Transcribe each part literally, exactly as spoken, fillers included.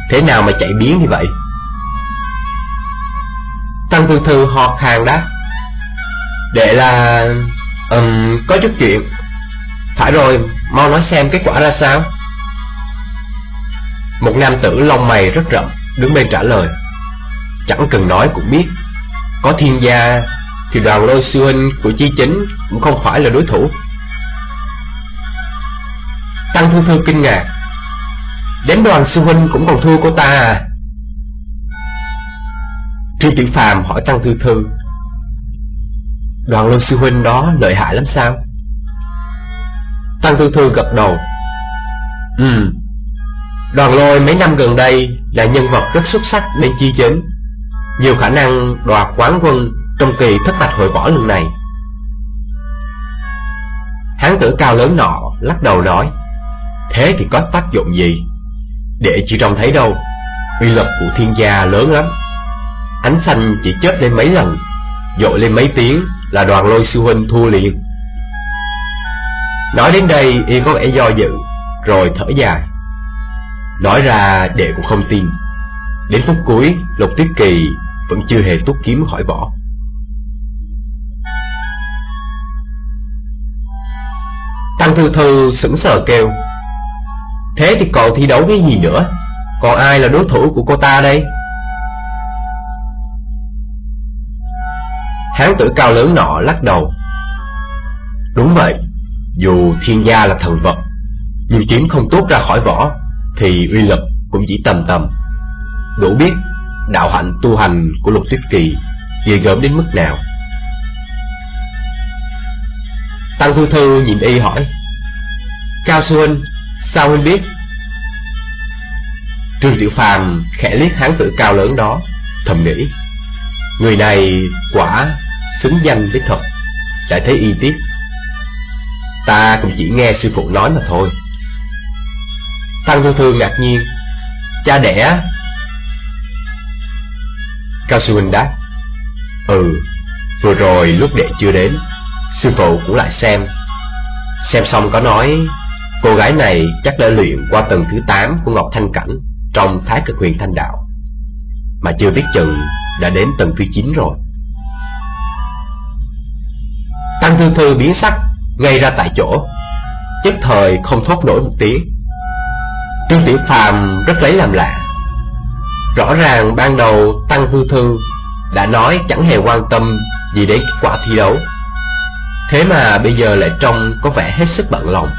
thế nào mà chạy biến như vậy? Tăng Thư Thư ho khan đáp: Đệ là... Um, có chút chuyện. Phải rồi, mau nói xem kết quả ra sao. Một nam tử lông mày rất rậm đứng bên trả lời: Chẳng cần nói cũng biết, có Thiên Gia thì Đoàn Lôi sư huynh của Chi Chính cũng không phải là đối thủ. Tăng Thư Thư kinh ngạc: Đến Đoàn sư huynh cũng còn thua cô ta à? Trương Tiểu Phàm hỏi Tăng Thư Thư: Đoàn Lôi sư huynh đó lợi hại lắm sao? Tăng Thư Thư gật đầu: Ừ, Đoàn Lôi mấy năm gần đây là nhân vật rất xuất sắc bên Chi Chính, nhiều khả năng đoạt quán quân trong kỳ thất mạch hội võ lần này. Hán tử cao lớn nọ lắc đầu nói: Thế thì có tác dụng gì? Đệ chỉ trông thấy đâu, uy lực của Thiên Gia lớn lắm. Ánh xanh chỉ chớp lên mấy lần, dội lên mấy tiếng là Đoàn Lôi sư huynh thua liền. Nói đến đây y có vẻ do dự, rồi thở dài: Nói ra đệ cũng không tin. Đến phút cuối, Lục Tuyết Kỳ vẫn chưa hề tuốt kiếm khỏi vỏ. Tăng Thư Thư sững sờ kêu: Thế thì còn thi đấu cái gì nữa? Còn ai là đối thủ của cô ta đây? Hán tử cao lớn nọ lắc đầu: Đúng vậy, dù Thiên Gia là thần vật, nhưng kiếm không tốt ra khỏi vỏ thì uy lực cũng chỉ tầm tầm. Đủ biết đạo hạnh tu hành của Lục Tuyết Kỳ ghê gớm đến mức nào. Tăng Thư Thư nhìn y hỏi: Cao sư huynh, sao huynh biết? Trương Tiểu Phàm khẽ liếc hán tử cao lớn đó, thầm nghĩ: Người này quả xứng danh đích thực. Lại thấy y tiếp: Ta cũng chỉ nghe sư phụ nói mà thôi. Tăng Thư Thư ngạc nhiên: Cha đẻ? Cao sư huynh đáp: Ừ, vừa rồi lúc đệ chưa đến, sư phụ cũng lại xem. Xem xong có nói cô gái này chắc đã luyện qua tầng thứ tám của Ngọc Thanh Cảnh trong Thái Cực Huyền Thanh Đạo, mà chưa biết chừng đã đến tầng thứ chín rồi. Tăng Thư Thư biến sắc, ngay ra tại chỗ, nhất thời không thốt nổi một tiếng. Trương Tiểu Phàm rất lấy làm lạ. Rõ ràng ban đầu Tăng Thư Thư đã nói chẳng hề quan tâm gì đến kết quả thi đấu, thế mà bây giờ lại trông có vẻ hết sức bận lòng.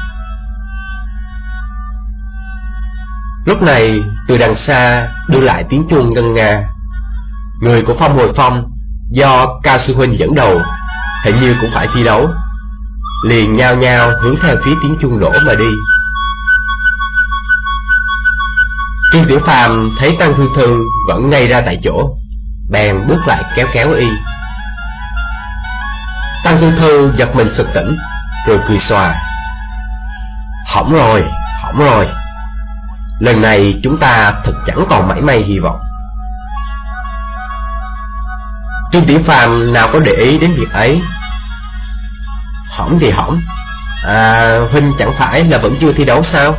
Lúc này từ đằng xa đưa lại tiếng chuông ngân nga. Người của Phong Hồi Phong do Cao sư huynh dẫn đầu hình như cũng phải thi đấu, liền nhao nhao hướng theo phía tiếng chuông nổ mà đi. Trương Tiểu Phàm thấy Tăng Thư Thư vẫn ngay ra tại chỗ, bèn bước lại kéo kéo y. Tăng Thư Thư giật mình sực tỉnh, rồi cười xòa: Hỏng rồi, hỏng rồi, lần này chúng ta thật chẳng còn mảy may hy vọng. Trương Tiểu Phàm nào có để ý đến việc ấy. Hỏng thì hỏng, à, huynh chẳng phải là vẫn chưa thi đấu sao?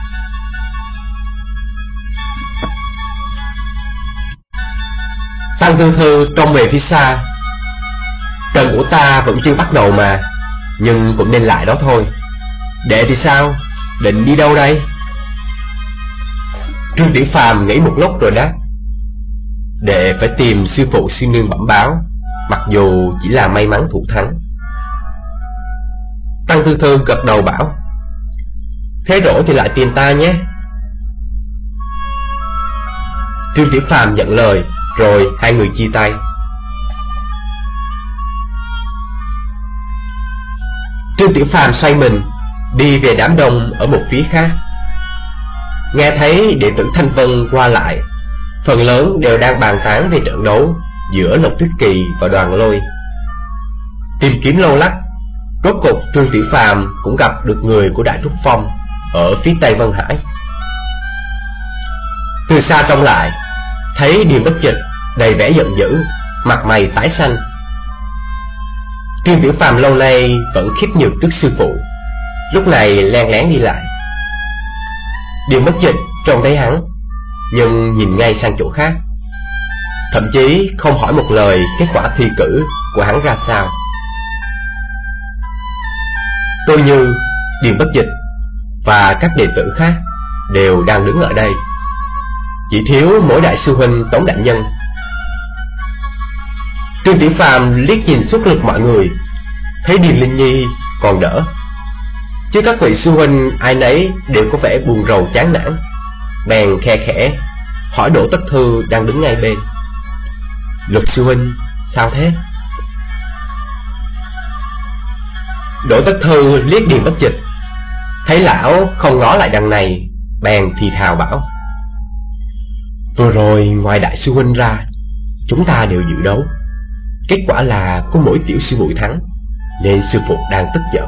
Tăng Thư Thư trông về phía xa: Trận của ta vẫn chưa bắt đầu mà, nhưng cũng nên lại đó thôi. Đệ thì sao? Định đi đâu đây? Trương Tiểu Phàm nghĩ một lúc rồi đáp: Đệ phải tìm sư phụ sư nương bẩm báo, mặc dù chỉ là may mắn thủ thắng. Tăng Thư Thư gật đầu bảo: Thế rỗi thì lại tìm ta nhé. Trương Tiểu Phàm nhận lời, rồi hai người chia tay. Trương Tiểu Phàm xoay mình đi về đám đông ở một phía khác. Nghe thấy đệ tử Thanh Vân qua lại, phần lớn đều đang bàn tán về trận đấu giữa Lục Tuyết Kỳ và Đoàn Lôi. Tìm kiếm lâu lắc, rốt cục Trương Tiểu Phàm cũng gặp được người của Đại Trúc Phong ở phía tây Vân Hải. Từ xa trông lại, thấy Điềm Bất Dịch đầy vẻ giận dữ, mặt mày tái xanh. Trương Tiểu Phàm lâu nay vẫn khiếp nhược trước sư phụ, lúc này len lén đi lại. Điềm Bất Dịch trông thấy hắn, nhưng nhìn ngay sang chỗ khác, thậm chí không hỏi một lời kết quả thi cử của hắn ra sao. Tôi Như, Điền Bất Dịch và các đệ tử khác đều đang đứng ở đây, chỉ thiếu mỗi đại sư huynh Tống đại nhân. Trương Tiểu Phàm liếc nhìn suốt lượt mọi người, thấy Điền Linh Nhi còn đỡ, chứ các vị sư huynh ai nấy đều có vẻ buồn rầu chán nản, bèn khe khẽ hỏi Đỗ Tất Thư đang đứng ngay bên: Lục sư huynh, sao thế? Đỗ Tất Thư liếc Điền Bất Dịch, thấy lão không ngó lại đằng này, bèn thì thào bảo: Vừa rồi ngoài đại sư huynh ra, chúng ta đều dự đấu, kết quả là có mỗi tiểu sư muội thắng, nên sư phụ đang tức giận.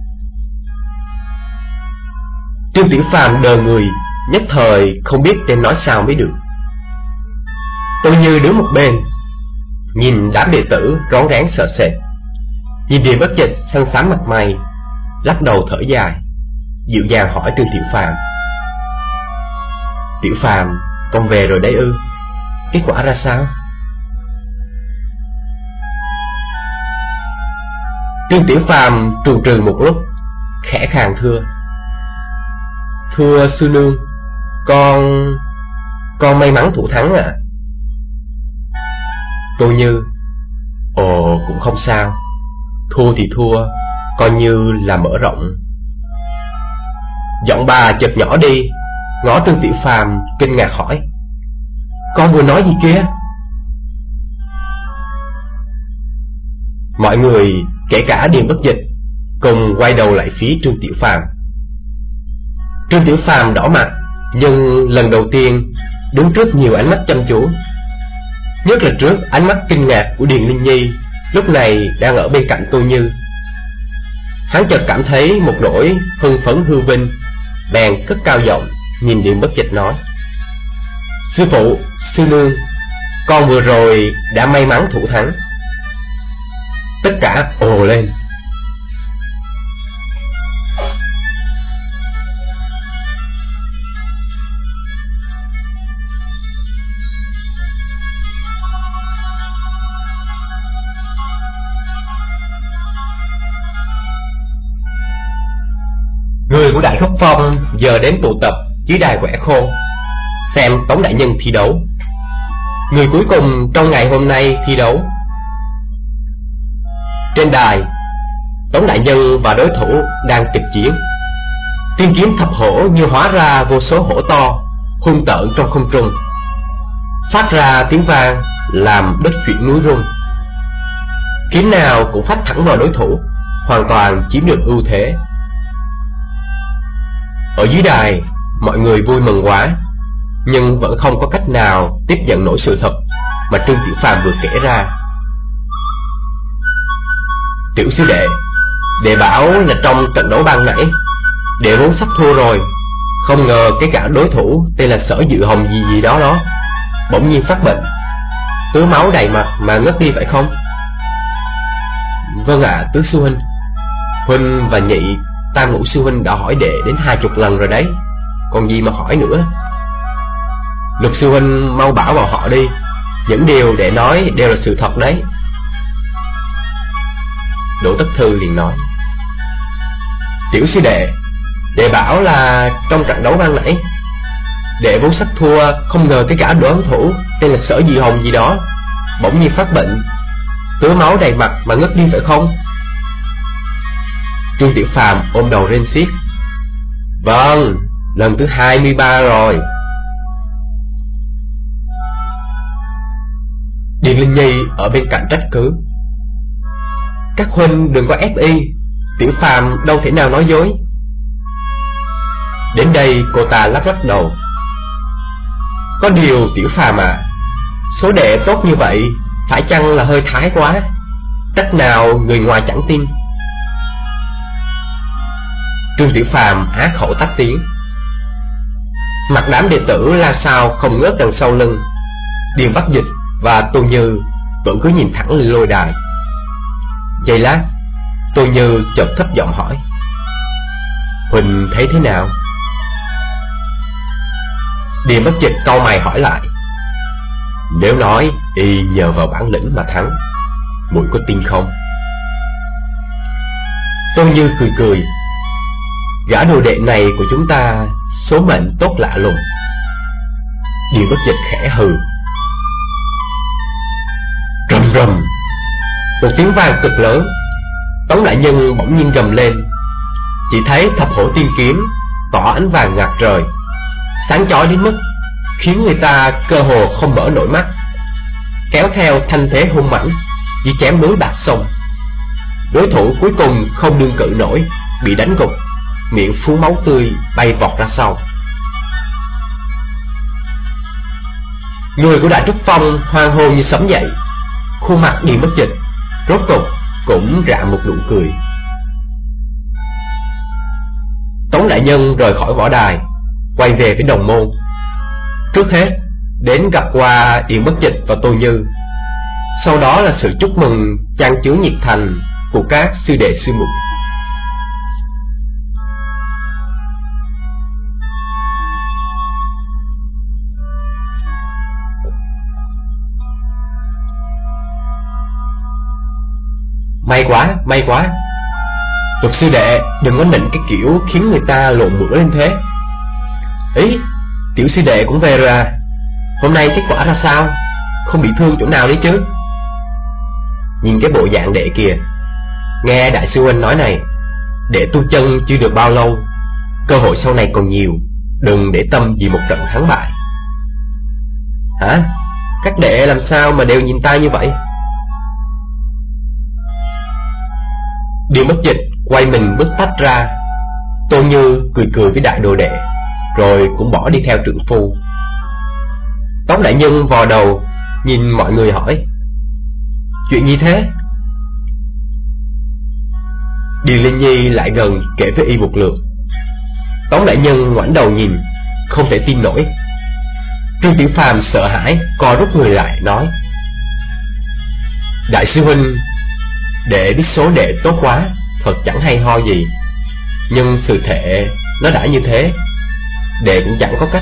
Trương Tiểu Phàm đờ người, nhất thời không biết nên nói sao mới được. Tôi Như đứng một bên, nhìn đám đệ tử rón rén sợ sệt, nhìn Điền Bất Dịch xanh xám mặt mày, lắc đầu thở dài, dịu dàng hỏi Trương Tiểu Phàm: Tiểu Phàm, con về rồi đấy ư? Kết quả ra sao? Trương Tiểu Phàm trù trừ một lúc, khẽ khàng thưa: Thưa sư nương, con... con may mắn thủ thắng ạ. À? Tôi Như: Ồ, cũng không sao, thua thì thua, coi như là mở rộng. Giọng bà chợt nhỏ đi, ngó Trương Tiểu Phàm kinh ngạc hỏi: Con vừa nói gì kia? Mọi người, kể cả Điền Bất Dịch, cùng quay đầu lại phía Trương Tiểu Phàm. Trương Tiểu Phàm đỏ mặt, nhưng lần đầu tiên đứng trước nhiều ánh mắt chăm chú, nhất là trước ánh mắt kinh ngạc của Điền Linh Nhi lúc này đang ở bên cạnh Tô Như. Hắn chợt cảm thấy một nỗi hưng phấn hư vinh, bèn cất cao giọng nhìn Điền Bất Dịch nói: Sư phụ, sư nương, con vừa rồi đã may mắn thủ thắng. Tất cả ồ lên. Người của Đại Khúc Phong giờ đến tụ tập dưới đài quẻ khô, xem Tống đại nhân thi đấu. Người cuối cùng trong ngày hôm nay thi đấu. Trên đài, Tống đại nhân và đối thủ đang kịch chiến. Tiên kiếm thập hổ như hóa ra vô số hổ to, hung tợn trong không trung, phát ra tiếng vang làm đất chuyển núi rung. Kiếm nào cũng phách thẳng vào đối thủ, hoàn toàn chiếm được ưu thế. Ở dưới đài, mọi người vui mừng quá, nhưng vẫn không có cách nào tiếp nhận nổi sự thật mà Trương Tiểu Phàm vừa kể ra. Tiểu sư đệ, đệ bảo là trong trận đấu ban nãy, đệ vốn sắp thua rồi, không ngờ cái gã đối thủ tên là Sở Dự Hồng gì gì đó đó bỗng nhiên phát bệnh, tứa máu đầy mặt mà ngất đi phải không? Vâng ạ, à, tứ sư huynh. Huynh và nhị Tam Ngũ sư huynh đã hỏi đệ đến hai chục lần rồi đấy, còn gì mà hỏi nữa. Lục sư huynh mau bảo vào họ đi, những điều đệ nói đều là sự thật đấy. Đỗ Tất Thư liền nói: Tiểu sư đệ, đệ bảo là trong trận đấu ban nãy, đệ vốn sắp thua, không ngờ cái gã đối thủ tên là Sở Dị Hồng gì đó bỗng nhiên phát bệnh, tứa máu đầy mặt mà ngất đi phải không? Trương Tiểu Phàm ôm đầu rên xiết: Vâng, lần thứ hai mươi ba rồi. Điền Linh Nhi ở bên cạnh trách cứ: Các huynh đừng có ép y, Tiểu Phàm đâu thể nào nói dối. Đến đây cô ta lắc lắc đầu: Có điều Tiểu Phàm à, số đệ tốt như vậy phải chăng là hơi thái quá, trách nào người ngoài chẳng tin. Trương Tiểu Phàm á khẩu tách tiếng. Mặt đám đệ tử la sao không ngớt đằng sau lưng, Điền Bất Dịch và Tô Như vẫn cứ nhìn thẳng lên lôi đài. Giây lát, Tô Như chợt thấp giọng hỏi: Huỳnh thấy thế nào? Điền Bất Dịch cau mày hỏi lại: Nếu nói y nhờ vào bản lĩnh mà thắng, muội có tin không? Tô Như cười cười: Gã đồ đệ này của chúng ta số mệnh tốt lạ lùng. Điền Bất Dịch khẽ hừ. Rầm rầm, một tiếng vang cực lớn. Tống đại nhân bỗng nhiên gầm lên. Chỉ thấy thập hổ tiên kiếm tỏ ánh vàng ngạt trời, sáng chói đến mức khiến người ta cơ hồ không mở nổi mắt, kéo theo thanh thế hung mãnh như chém núi bạc sông. Đối thủ cuối cùng không đương cự nổi, bị đánh gục, miệng phun máu tươi bay vọt ra sau. Người của Đại Trúc Phong hoang hô như sấm dậy. Khuôn mặt Điền Bất Dịch rốt cục cũng rạng một nụ cười. Tống đại nhân rời khỏi võ đài, quay về với đồng môn. Trước hết đến gặp qua Điền Bất Dịch và Tô Như, sau đó là sự chúc mừng chan chứa nhiệt thành của các sư đệ sư muội. May quá, may quá. Lục sư đệ đừng có nịnh cái kiểu khiến người ta lộn bữa lên thế. Ý, tiểu sư đệ cũng về rồi à? Hôm nay kết quả ra sao? Không bị thương chỗ nào đấy chứ? Nhìn cái bộ dạng đệ kìa. Nghe đại sư huynh nói này, đệ tu chân chưa được bao lâu, cơ hội sau này còn nhiều, đừng để tâm vì một trận thắng bại. Hả? Các đệ làm sao mà đều nhìn ta như vậy? Điền Bất Dịch quay mình bước tách ra. Tô Như cười cười với đại đồ đệ, rồi cũng bỏ đi theo trượng phu. Tống đại nhân vò đầu nhìn mọi người hỏi: Chuyện gì thế? Điền Linh Nhi lại gần kể với y một lượt. Tống đại nhân ngoảnh đầu nhìn, không thể tin nổi. Trương Tiểu Phàm sợ hãi co rút người lại nói: Đại sư huynh, đệ biết số đệ tốt quá, thật chẳng hay ho gì. Nhưng sự thể nó đã như thế, đệ cũng chẳng có cách.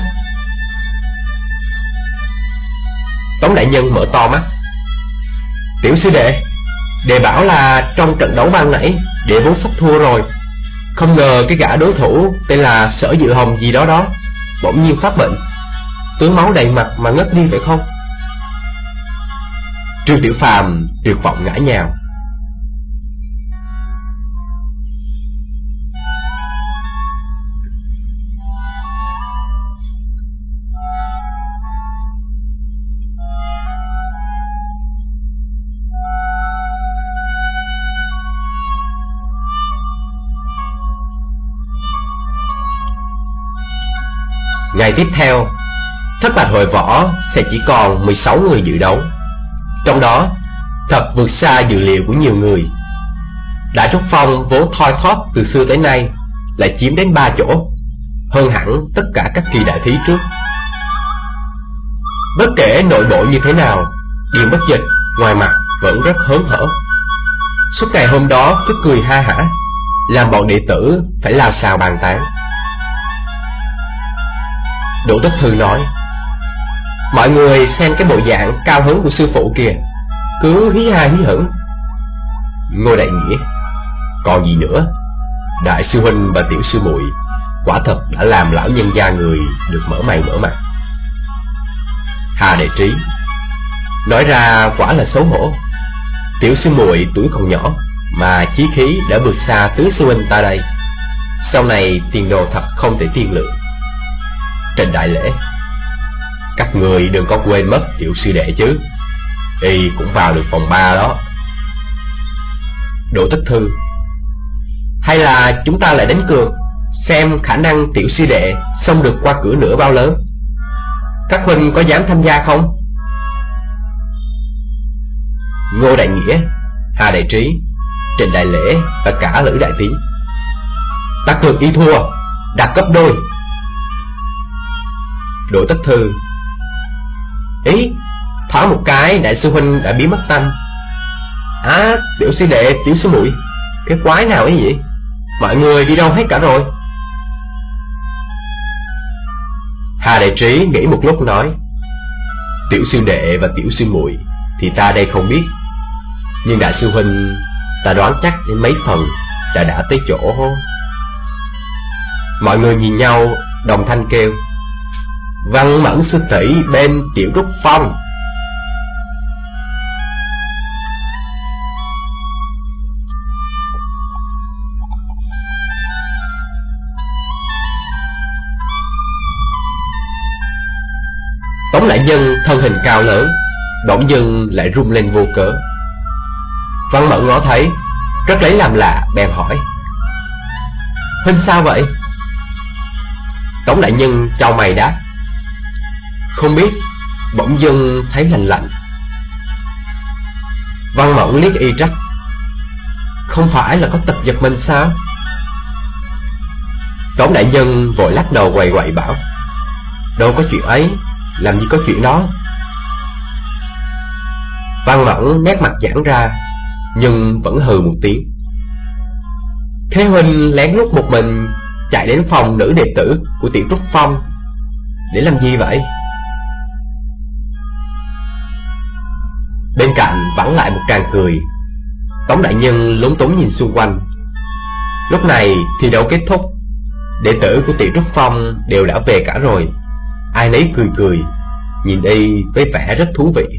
Tống đại nhân mở to mắt: Tiểu sư đệ, đệ bảo là trong trận đấu ban nãy đệ vốn sắp thua rồi, không ngờ cái gã đối thủ tên là Sở Dự Hồng gì đó đó bỗng nhiên phát bệnh, tướng máu đầy mặt mà ngất đi phải không? Trương Tiểu Phàm tuyệt vọng ngã nhào. Ngày tiếp theo, Thất Bạch hội võ sẽ chỉ còn mười sáu người dự đấu. Trong đó, thật vượt xa dự liệu của nhiều người. Đại Trúc Phong vốn thoi thóp từ xưa tới nay lại chiếm đến ba chỗ, hơn hẳn tất cả các kỳ đại thí trước. Bất kể nội bộ như thế nào, Điền Bất Dịch ngoài mặt vẫn rất hớn hở. Suốt ngày hôm đó cứ cười ha hả, làm bọn đệ tử phải lao xao bàn tán. Đỗ Tất Thư nói: Mọi người xem cái bộ dạng cao hứng của sư phụ kìa, cứ hí ha hí hửng. Ngô Đại Nghĩa: Còn gì nữa, đại sư huynh và tiểu sư muội quả thật đã làm lão nhân gia người được mở mày mở mặt. Hà Đại Trí: Nói ra quả là xấu hổ. Tiểu sư muội tuổi còn nhỏ mà chí khí đã vượt xa tứ sư huynh ta đây, sau này tiền đồ thật không thể tiên lượng. Trần Đại Lễ: Các người đừng có quên mất tiểu sư đệ chứ, y cũng vào được vòng ba đó. Đỗ Tất Thư: Hay là chúng ta lại đánh cược, xem khả năng tiểu sư đệ xông được qua cửa nửa bao lớn. Các huynh có dám tham gia không? Ngô Đại Nghĩa, Hà Đại Trí, Trịnh Đại Lễ và cả Lữ Đại Tiến: Ta cược y thua, đặt gấp đôi. Đỗ Tất Thư: Ý, thoáng một cái đại sư huynh đã biến mất tâm. À, tiểu sư đệ, tiểu sư muội, cái quái nào ấy vậy? Mọi người đi đâu hết cả rồi? Hà Đại Trí nghĩ một lúc nói: Tiểu sư đệ và tiểu sư muội thì ta đây không biết, nhưng đại sư huynh ta đoán chắc đến mấy phần đã đã tới chỗ. Mọi người nhìn nhau đồng thanh kêu: Văn Mẫn sư tỷ bên Tiểu Trúc Phong. Tống đại nhân thân hình cao lớn, bỗng dưng lại rung lên vô cớ. Văn Mẫn ngó thấy, rất lấy làm lạ, bèn hỏi: Huynh sao vậy? Tống đại nhân chau mày đáp: Không biết, bỗng dưng thấy lạnh lạnh. Văn Mẫn liếc y trách: Không phải là có tật giật mình sao? Tống đại nhân vội lắc đầu quậy quậy bảo: Đâu có chuyện ấy, làm gì có chuyện đó. Văn Mẫn nét mặt giãn ra, nhưng vẫn hừ một tiếng. Thế huynh lén lút một mình chạy đến phòng nữ đệ tử của Tiểu Trúc Phong để làm gì vậy? Bên cạnh vẳng lại một tràng cười. Tống đại nhân lúng túng nhìn xung quanh. Lúc này thi đấu kết thúc, đệ tử của Tiểu Trúc Phong đều đã về cả rồi. Ai nấy cười cười, nhìn y với vẻ rất thú vị.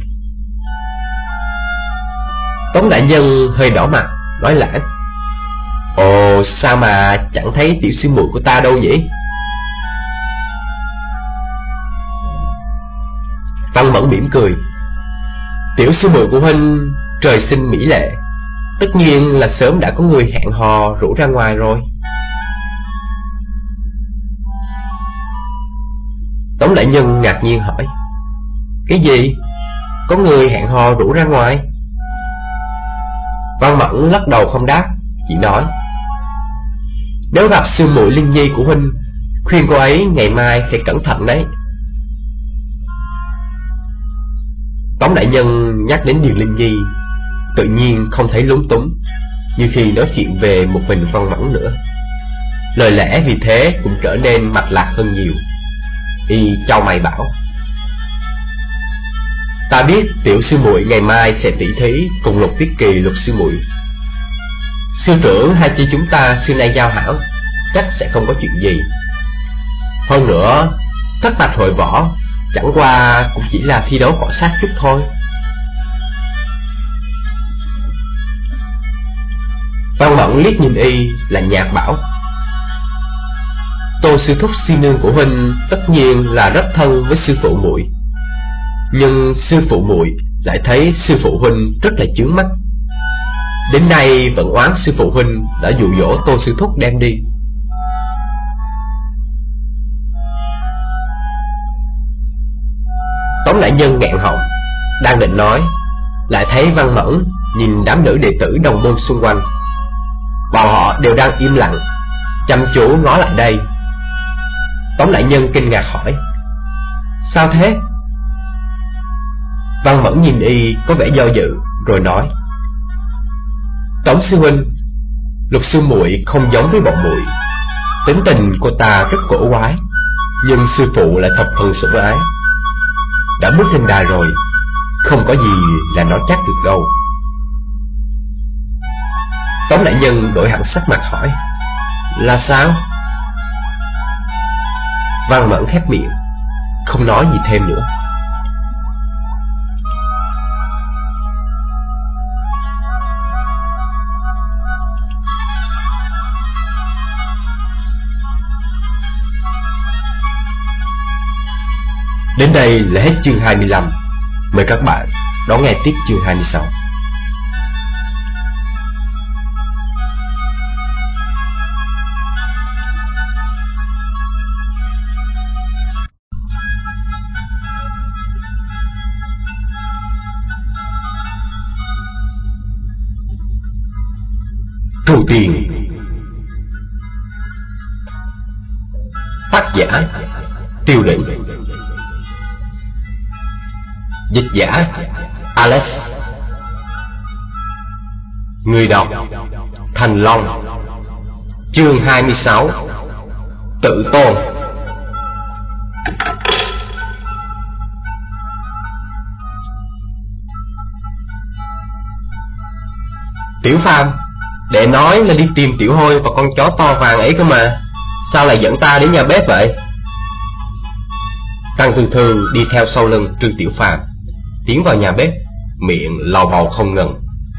Tống đại nhân hơi đỏ mặt, nói lãng: Ồ, sao mà chẳng thấy tiểu sư muội của ta đâu nhỉ? Văn Mẫn mỉm cười: Tiểu sư muội của huynh trời sinh mỹ lệ, tất nhiên là sớm đã có người hẹn hò rủ ra ngoài rồi. Tống đại nhân ngạc nhiên hỏi: Cái gì? Có người hẹn hò rủ ra ngoài? Văn Mẫn lắc đầu không đáp, chỉ nói: Nếu gặp sư muội Linh Nhi của huynh, khuyên cô ấy ngày mai phải cẩn thận đấy. Tống đại nhân nhắc đến Điền Linh Nhi, tự nhiên không thấy lúng túng như khi nói chuyện về một mình Văn Mẫn nữa. Lời lẽ vì thế cũng trở nên mạch lạc hơn nhiều. Y chau mày bảo: Ta biết tiểu sư muội ngày mai sẽ tỷ thí cùng Lục Tiết Kỳ Lục sư muội. Sư trưởng hai chị chúng ta xưa nay giao hảo, chắc sẽ không có chuyện gì. Hơn nữa, thất bạch hội võ chẳng qua cũng chỉ là thi đấu cọ sát chút thôi. Văn Mẫn liếc nhìn y là nhạt bảo: Tô sư thúc sư nương của huynh tất nhiên là rất thân với sư phụ muội, nhưng sư phụ muội lại thấy sư phụ huynh rất là chướng mắt, đến nay vẫn oán sư phụ huynh đã dụ dỗ Tô sư thúc đem đi. Tống đại nhân nghẹn họng, đang định nói, lại thấy Văn Mẫn nhìn đám nữ đệ tử đồng môn xung quanh. Bọn họ đều đang im lặng, chăm chú ngó lại đây. Tống đại nhân kinh ngạc hỏi: Sao thế? Văn Mẫn nhìn y có vẻ do dự, rồi nói: Tống sư huynh, Lục sư muội không giống với bọn muội. Tính tình cô ta rất cổ quái, nhưng sư phụ lại thập phần sủng ái. Đã bước lên đài rồi, không có gì là nói chắc được đâu. Tống đại nhân đổi hẳn sắc mặt hỏi: Là sao? Văn Mẫn khép miệng, không nói gì thêm nữa. Đến đây là hết chương hai mươi lăm. Mời các bạn đón nghe tiếp chương hai mươi sáu. Thu Tiền. Tác giả Tiêu Định. Dịch giả Alex. Người đọc Thành Long. Chương hai mươi sáu. Tự tôn. Tiểu Phàm, đệ nói là đi tìm Tiểu Hôi và con chó to vàng ấy cơ mà, sao lại dẫn ta đến nhà bếp vậy? Tăng Thư Thư đi theo sau lưng Trương Tiểu Phàm, tiến vào nhà bếp, miệng lầu bầu không ngừng.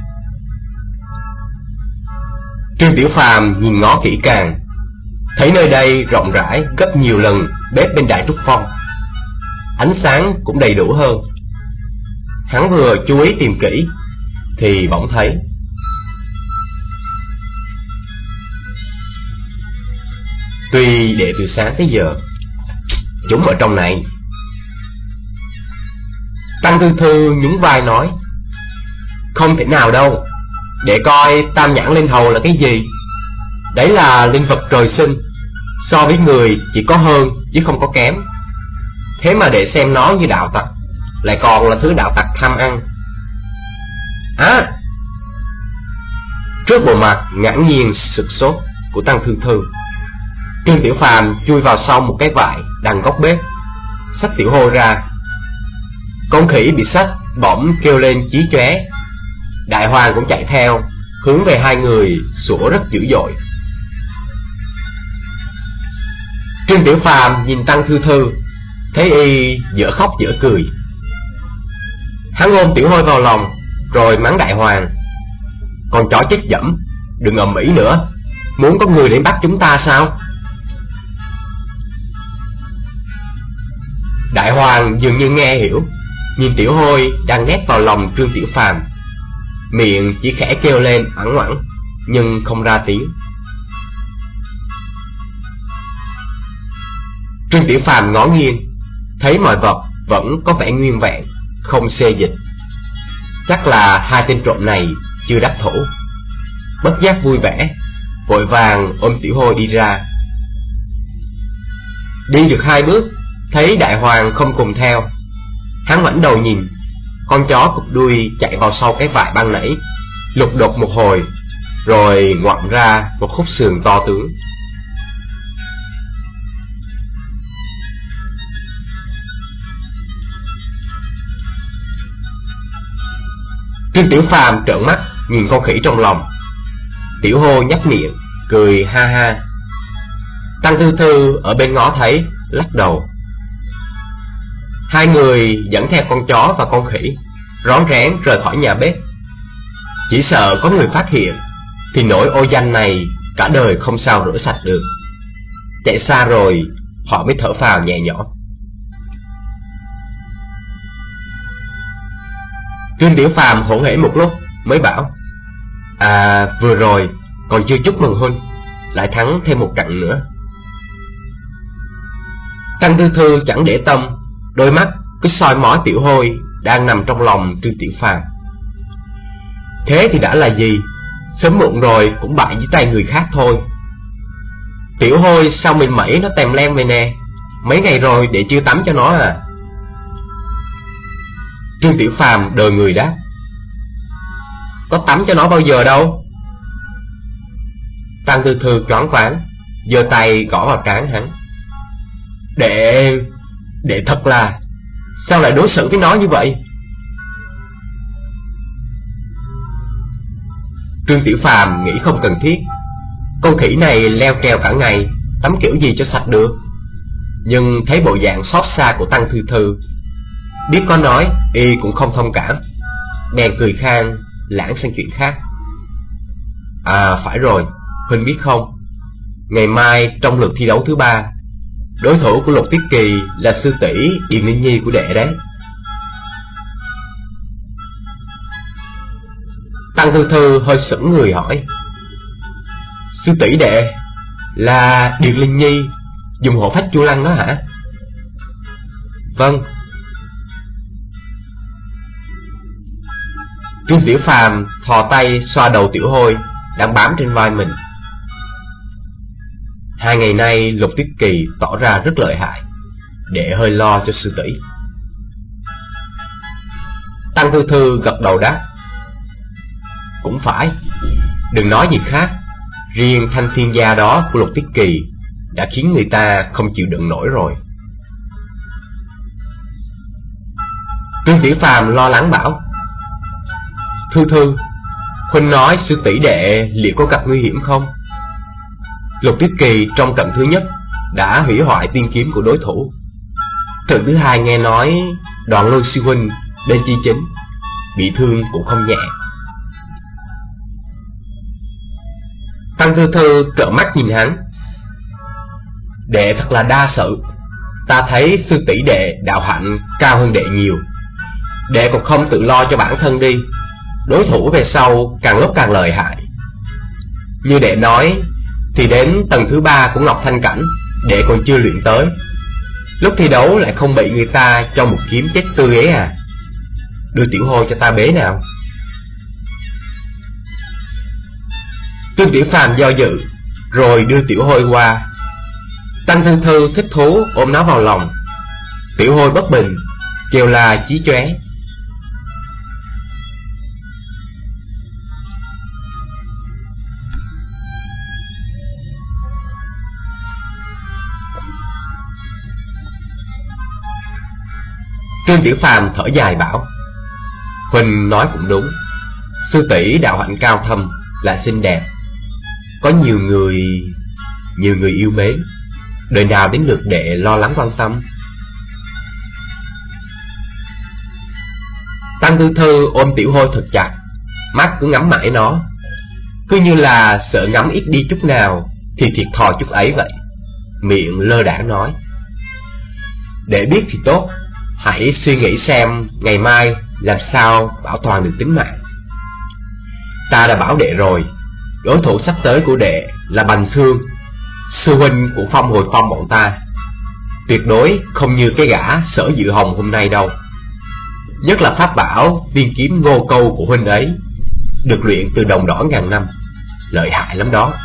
Trương Tiểu Phàm nhìn ngó kỹ càng, thấy nơi đây rộng rãi gấp nhiều lần bếp bên Đại Trúc Phong, ánh sáng cũng đầy đủ hơn. Hắn vừa chú ý tìm kỹ thì bỗng thấy tuy đệ từ sáng tới giờ chúng ở trong này. Tăng Thư Thư nhún vai nói, không thể nào đâu, để coi tam nhãn linh hầu là cái gì. Đấy là linh vật trời sinh, so với người chỉ có hơn chứ không có kém. Thế mà để xem nó như đạo tặc, lại còn là thứ đạo tặc tham ăn. À, trước bộ mặt ngạc nhiên sửng sốt của Tăng Thư Thư, Trương Tiểu Phàm chui vào sau một cái vại đằng góc bếp, xách Tiểu Hôi ra. Con khỉ bị xách bỗng kêu lên chí chóe. Đại Hoàng cũng chạy theo, hướng về hai người sủa rất dữ dội. Trương Tiểu Phàm nhìn Tăng Thư Thư, thấy y dở khóc dở cười. Hắn ôm Tiểu Hôi vào lòng, rồi mắng Đại Hoàng, con chó chết dẫm, đừng ầm ĩ nữa, muốn có người đến bắt chúng ta sao? Đại Hoàng dường như nghe hiểu, nhìn Tiểu Hôi đang nép vào lòng Trương Tiểu Phàm, miệng chỉ khẽ kêu lên ẵn oẵn nhưng không ra tiếng. Trương Tiểu Phàm ngó nghiêng, thấy mọi vật vẫn có vẻ nguyên vẹn, không xê dịch. Chắc là hai tên trộm này chưa đắc thủ. Bất giác vui vẻ, vội vàng ôm Tiểu Hôi đi ra. Đi được hai bước, thấy Đại Hoàng không cùng theo. Hắn ngoảnh đầu nhìn, con chó cụp đuôi chạy vào sau cái vại ban nãy, lục đục một hồi, rồi ngoạm ra một khúc sườn to tướng. Trương Tiểu Phàm trợn mắt nhìn con khỉ trong lòng. Tiểu Hôi nhếch miệng cười ha ha. Tăng Thư Thư ở bên ngó thấy, lắc đầu. Hai người dẫn theo con chó và con khỉ rón rén rời khỏi nhà bếp. Chỉ sợ có người phát hiện thì nỗi ô danh này cả đời không sao rửa sạch được. Chạy xa rồi họ mới thở phào nhẹ nhõm. Trương Tiểu Phàm hỗn hển một lúc mới bảo, à vừa rồi còn chưa chúc mừng huynh, lại thắng thêm một trận nữa. Tăng Thư Thư chẳng để tâm, đôi mắt cứ soi mói Tiểu Hôi đang nằm trong lòng Trương Tiểu Phàm. Thế thì đã là gì, sớm muộn rồi cũng bại dưới tay người khác thôi. Tiểu Hôi sao mình mẩy nó tèm lem vậy nè, mấy ngày rồi để chưa tắm cho nó à? Trương Tiểu Phàm đờ người đáp, có tắm cho nó bao giờ đâu. Tăng Thư Thư choáng váng, giơ tay gõ vào trán hắn. Đệ... đệ thật là... sao lại đối xử với nó như vậy? Trương Tiểu Phàm nghĩ không cần thiết. Con khỉ này leo trèo cả ngày, tắm kiểu gì cho sạch được. Nhưng thấy bộ dạng xót xa của Tăng Thư Thư, biết có nói y cũng không thông cảm, bèn cười khang lãng sang chuyện khác. À phải rồi, huynh biết không, ngày mai trong lượt thi đấu thứ ba, đối thủ của Lục Tiết Kỳ là sư tỷ Điền Linh Nhi của đệ đấy. Tăng Thư Thư hơi sững người hỏi, sư tỷ đệ là Điền Linh Nhi dùng hộ phách Chu Lăng đó hả? Vâng. Trương Tiểu Phàm thò tay xoa đầu Tiểu Hôi đang bám trên vai mình. Hai ngày nay Lục Tuyết Kỳ tỏ ra rất lợi hại, đệ hơi lo cho sư tỷ. Tăng Thư Thư gật đầu đáp, cũng phải, đừng nói gì khác, riêng thanh thiên gia đó của Lục Tuyết Kỳ đã khiến người ta không chịu đựng nổi rồi. Trương Tiểu Phàm lo lắng bảo, Thư Thư, Huynh nói sư tỷ đệ liệu có gặp nguy hiểm không? Lục Tuyết Kỳ trong trận thứ nhất đã hủy hoại tiên kiếm của đối thủ. Trận thứ hai nghe nói Đoạn Lôi sư huynh bên chi chính bị thương cũng không nhẹ. Tăng Thư Thư trợn mắt nhìn hắn. Đệ thật là đa sự. Ta thấy sư tỷ đệ đạo hạnh cao hơn đệ nhiều. Đệ còn không tự lo cho bản thân đi. Đối thủ về sau càng lúc càng lợi hại. Như đệ nói thì đến tầng thứ ba của Ngọc Thanh Cảnh đệ còn chưa luyện tới. Lúc thi đấu lại không bị người ta cho một kiếm chết tươi ấy à. Đưa Tiểu Hôi cho ta bế nào. Trương Tiểu Phàm do dự rồi đưa Tiểu Hôi qua. Tăng Thư Thư thích thú ôm nó vào lòng. Tiểu Hôi bất bình kêu la chí chóe. Trương Tiểu Phàm thở dài bảo: Huynh nói cũng đúng. Sư tỷ đạo hạnh cao thâm là xinh đẹp, có nhiều người nhiều người yêu mến. Đời nào đến lượt đệ lo lắng quan tâm. Tăng Thư Thư ôm Tiểu Hôi thật chặt, mắt cứ ngắm mãi nó, cứ như là sợ ngắm ít đi chút nào thì thiệt thòi chút ấy vậy. Miệng lơ đãng nói: Đệ biết thì tốt. Hãy suy nghĩ xem ngày mai làm sao bảo toàn được tính mạng. Ta đã bảo đệ rồi, đối thủ sắp tới của đệ là Bành Xương, sư huynh của Phong Hồi Phong bọn ta. Tuyệt đối không như cái gã Sở Dự Hồng hôm nay đâu. Nhất là pháp bảo viên kiếm Ngô Câu của huynh ấy, được luyện từ đồng đỏ ngàn năm, lợi hại lắm đó.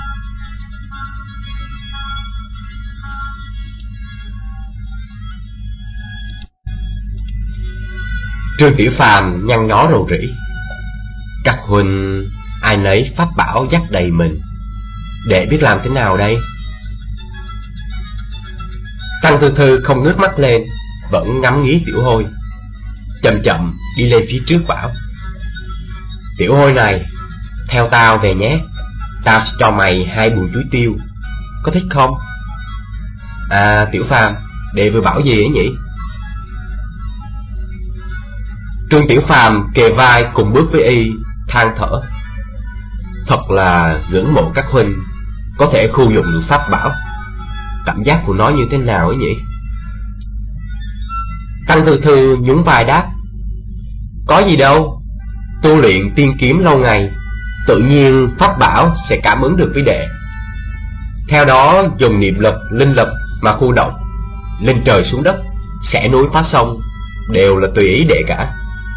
Trương Tiểu Phàm nhăn nhó rầu rĩ: Các huynh ai nấy pháp bảo dắt đầy mình, đệ biết làm thế nào đây? Tăng Thư Thư không ngước mắt lên, vẫn ngắm nghía Tiểu Hôi, chậm chậm đi lên phía trước bảo: Tiểu Hôi này, theo tao về nhé. Tao sẽ cho mày hai buồng chuối tiêu, có thích không? À Tiểu Phàm, đệ vừa bảo gì ấy nhỉ? Trương Tiểu Phàm kề vai cùng bước với y, than thở: Thật là ngưỡng mộ các huynh có thể khu dụng được pháp bảo. Cảm giác của nó như thế nào ấy nhỉ? Tăng Thư Thư nhún vai đáp: Có gì đâu, tu luyện tiên kiếm lâu ngày, tự nhiên pháp bảo sẽ cảm ứng được với đệ. Theo đó dùng niệm lực, linh lực mà khu động, lên trời xuống đất, xẻ núi phá sông, đều là tùy ý đệ cả.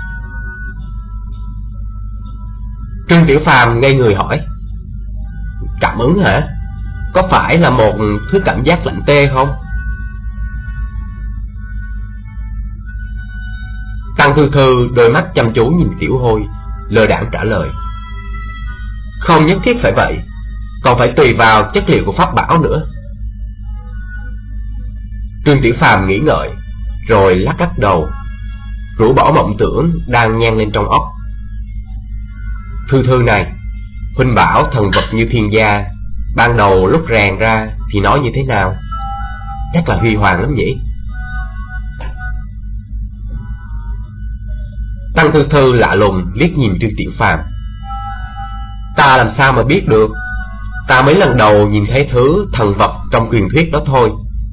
Trương Tiểu Phàm ngây người hỏi: Cảm ứng hả? Có phải là một thứ cảm giác lạnh tê không? Tăng Thư Thư đôi mắt chăm chú nhìn Tiểu Hôi, lơ đãng trả lời: Không nhất thiết phải vậy, còn phải tùy vào chất liệu của pháp bảo nữa. Trương Tiểu Phàm nghĩ ngợi, rồi lắc lắc đầu, rũ bỏ mộng tưởng đang nhen lên trong óc. Thư Thư này, huynh bảo thần vật như thiên gia, ban đầu lúc rèn ra thì nói như thế nào? Chắc là huy hoàng lắm nhỉ? Tăng Thư Thư lạ lùng liếc nhìn Trương Tiểu Phàm: Ta làm sao mà biết được? Ta mấy lần đầu nhìn thấy thứ thần vật trong truyền thuyết đó thôi.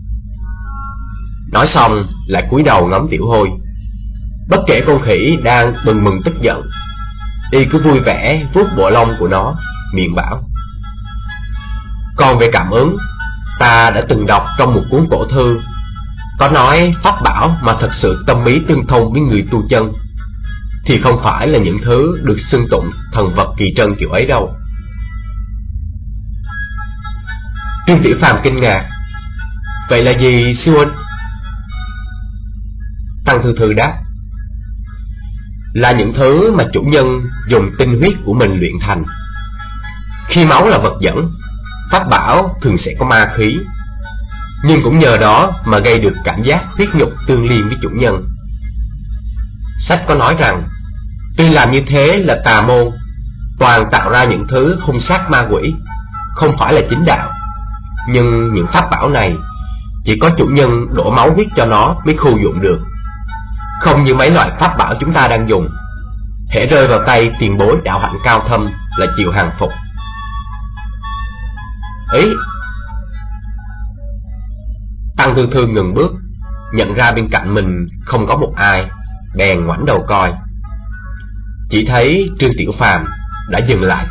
Nói xong lại cúi đầu ngắm Tiểu Hôi. Bất kể con khỉ đang bừng bừng tức giận, y cứ vui vẻ vuốt bộ lông của nó, miệng bảo: Còn về cảm ứng, ta đã từng đọc trong một cuốn cổ thư, có nói pháp bảo mà thật sự tâm ý tương thông với người tu chân thì không phải là những thứ được xưng tụng thần vật kỳ trân kiểu ấy đâu. Trương Tiểu Phàm kinh ngạc: Vậy là gì sư huynh? Tăng Thư Thư đáp: Là những thứ mà chủ nhân dùng tinh huyết của mình luyện thành. Khi máu là vật dẫn, pháp bảo thường sẽ có ma khí, nhưng cũng nhờ đó mà gây được cảm giác huyết nhục tương liên với chủ nhân. Sách có nói rằng, tuy làm như thế là tà môn, toàn tạo ra những thứ hung sát ma quỷ, không phải là chính đạo. Nhưng những pháp bảo này chỉ có chủ nhân đổ máu huyết cho nó mới khu dụng được, không như mấy loại pháp bảo chúng ta đang dùng, hễ rơi vào tay tiền bối đạo hạnh cao thâm là chịu hàng phục. Ý Tăng Thư Thư ngừng bước, nhận ra bên cạnh mình không có một ai, bèn ngoảnh đầu coi. Chỉ thấy Trương Tiểu Phàm đã dừng lại